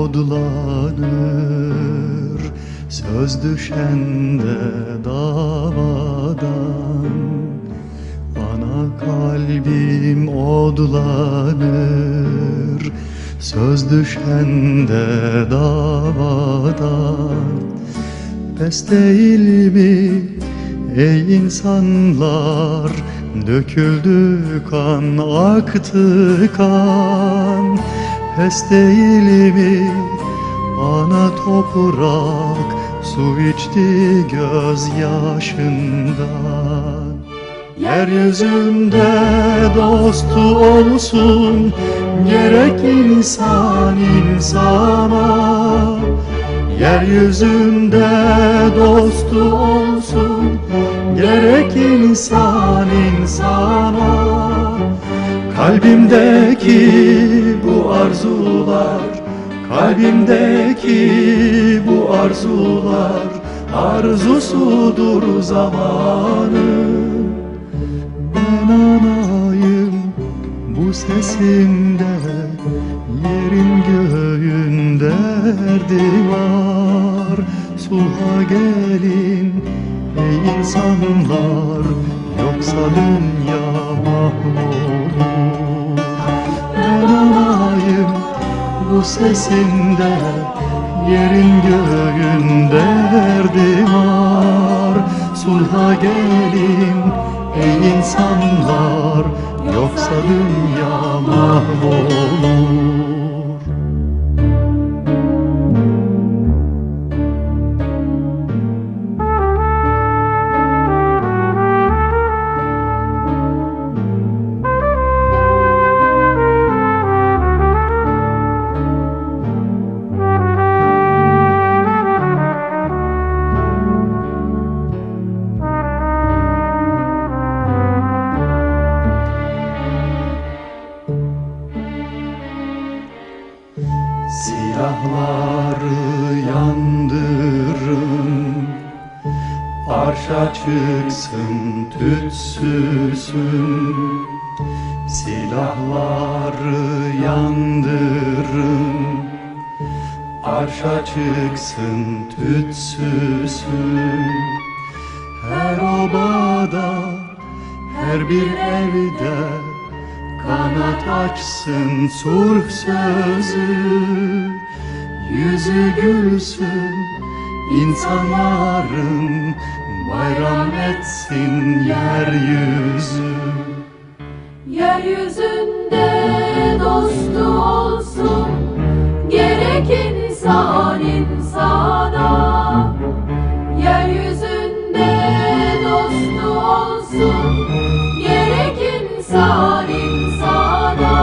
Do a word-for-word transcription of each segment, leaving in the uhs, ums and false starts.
odlanır, söz düşende davadan. Ana kalbim odlanır, söz düşende davadan. Pes değil mi ey insanlar, döküldü kan, aktı kan. Pes değil mi ana toprak, su içti gözyaşından. Yeryüzünde dostu olsun gerek insan insana. Yeryüzünde dostu olsun gerek insan insana. Kalbimdeki bu arzular, kalbimdeki bu arzular arzusudur zamanın. Ben anayım bu sesimde, yerin göğün derdi var. Sulha gelin ey insanlar, yoksa dünya mahvolur. Ben anayım bu sesimde, yerin göğün derdi var. Sulha gelin ey insanlar, yoksa dünya mahvolur. Silahları yandırın, arşa çıksın tütsüsün. Silahları yandırın, arşa çıksın tütsüsün. Her obada, her bir evde kanat açsın sulh sözü. Yüzü gülsün insanların, bayram etsin yeryüzü. Yeryüzünde dostu olsun gerek insan insana. Yeryüzünde dostu olsun gerek insan insana.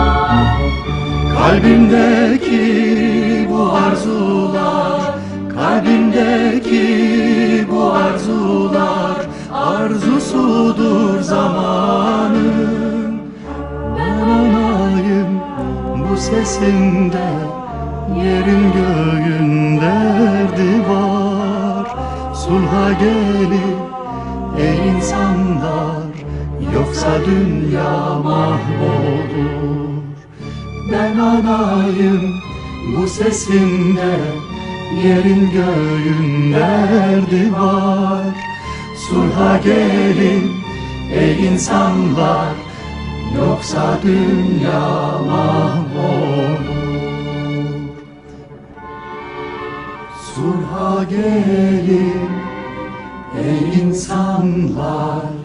Kalbimdeki bu arzular, kalbimdeki bu arzular arzusudur zamanın. Ben anayım bu sesinde, yerin göğün derdi var. Sulha gelin ey insanlar, yoksa dünya mahvolur. Ben anayım bu sesinde, yerin göğün derdi var. Sulha gelin ey insanlar, yoksa dünya mahvolur. Sulha gelin ey insanlar,